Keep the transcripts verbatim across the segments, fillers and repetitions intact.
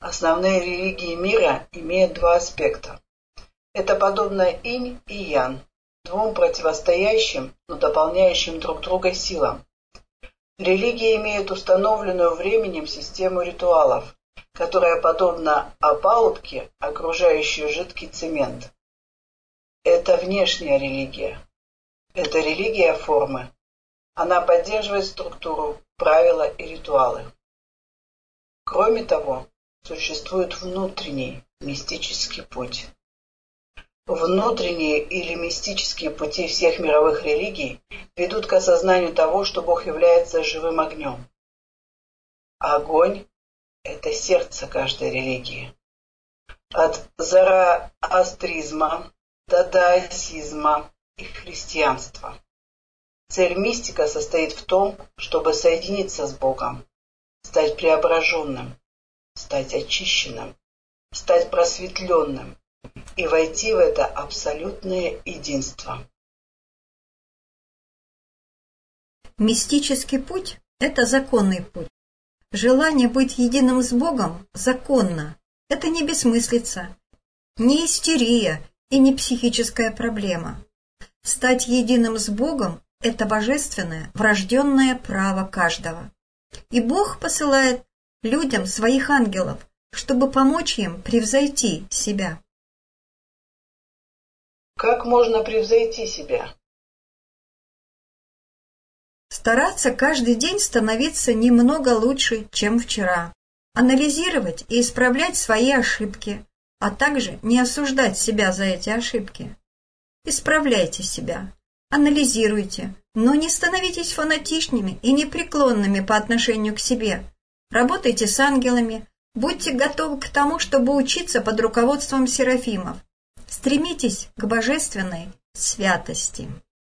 Основные религии мира имеют два аспекта. Это подобно инь и ян, двум противостоящим, но дополняющим друг друга силам. Религии имеют установленную временем систему ритуалов, которая подобна опалубке, окружающей жидкий цемент. Это внешняя религия. Это религия формы. Она поддерживает структуру, правила и ритуалы. Кроме того, существует внутренний мистический путь. Внутренние или мистические пути всех мировых религий ведут к осознанию того, что Бог является живым огнем. Огонь – это сердце каждой религии. От зороастризма до даосизма и христианства. Цель мистика состоит в том, чтобы соединиться с Богом, стать преображенным, стать очищенным, стать просветленным и войти в это абсолютное единство. Мистический путь – это законный путь. Желание быть единым с Богом законно. Это не бессмыслица, не истерия и не психическая проблема. Стать единым с Богом – это божественное, врожденное право каждого. И Бог посылает людям своих ангелов, чтобы помочь им превзойти себя. Как можно превзойти себя? Стараться каждый день становиться немного лучше, чем вчера. Анализировать и исправлять свои ошибки, а также не осуждать себя за эти ошибки. Исправляйте себя, анализируйте, но не становитесь фанатичными и непреклонными по отношению к себе. Работайте с ангелами, будьте готовы к тому, чтобы учиться под руководством серафимов. Стремитесь к божественной святости.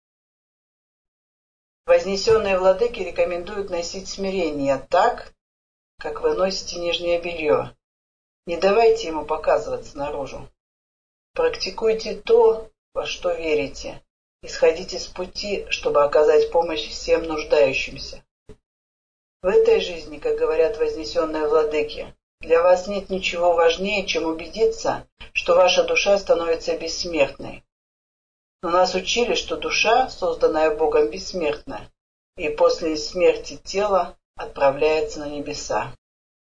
Вознесенные владыки рекомендуют носить смирение так, как вы носите нижнее белье. Не давайте ему показываться наружу. Практикуйте то, во что верите, и сходите с пути, чтобы оказать помощь всем нуждающимся. В этой жизни, как говорят вознесенные владыки, для вас нет ничего важнее, чем убедиться, что ваша душа становится бессмертной. Но нас учили, что душа, созданная Богом, бессмертна, и после смерти тела отправляется на небеса.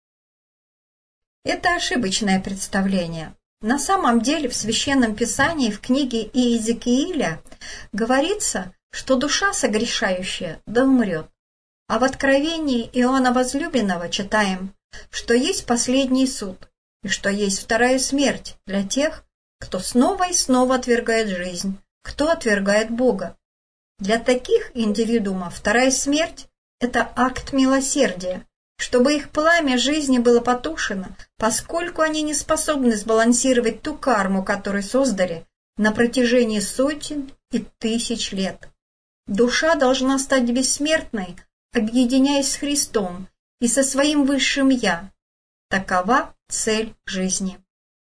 Это ошибочное представление. На самом деле в Священном Писании в книге Иезекииля говорится, что душа согрешающая да умрет. А в Откровении Иоанна Возлюбленного читаем, что есть последний суд, и что есть вторая смерть для тех, кто снова и снова отвергает жизнь, кто отвергает Бога. Для таких индивидуумов вторая смерть – это акт милосердия, чтобы их пламя жизни было потушено, поскольку они не способны сбалансировать ту карму, которую создали на протяжении сотен и тысяч лет. Душа должна стать бессмертной, объединяясь с Христом и со своим высшим «Я». Такова цель жизни.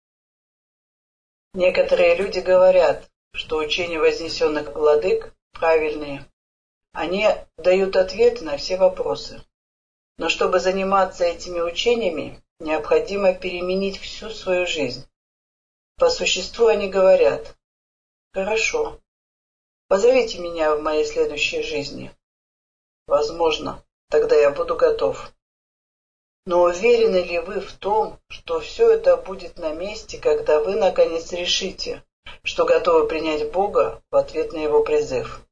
Некоторые люди говорят, что учения вознесенных владык правильные. Они дают ответы на все вопросы. Но чтобы заниматься этими учениями, необходимо переменить всю свою жизнь. По существу они говорят: «Хорошо, позовите меня в моей следующей жизни. Возможно, тогда я буду готов». Но уверены ли вы в том, что все это будет на месте, когда вы наконец решите, что готовы принять Бога в ответ на Его призыв?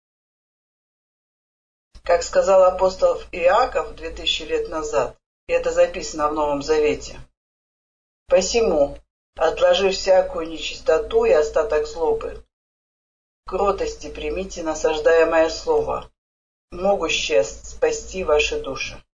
Как сказал апостол Иаков две тысячи лет назад, и это записано в Новом Завете: «Посему, отложив всякую нечистоту и остаток злобы, в кротости примите насаждаемое слово, могущее спасти ваши души».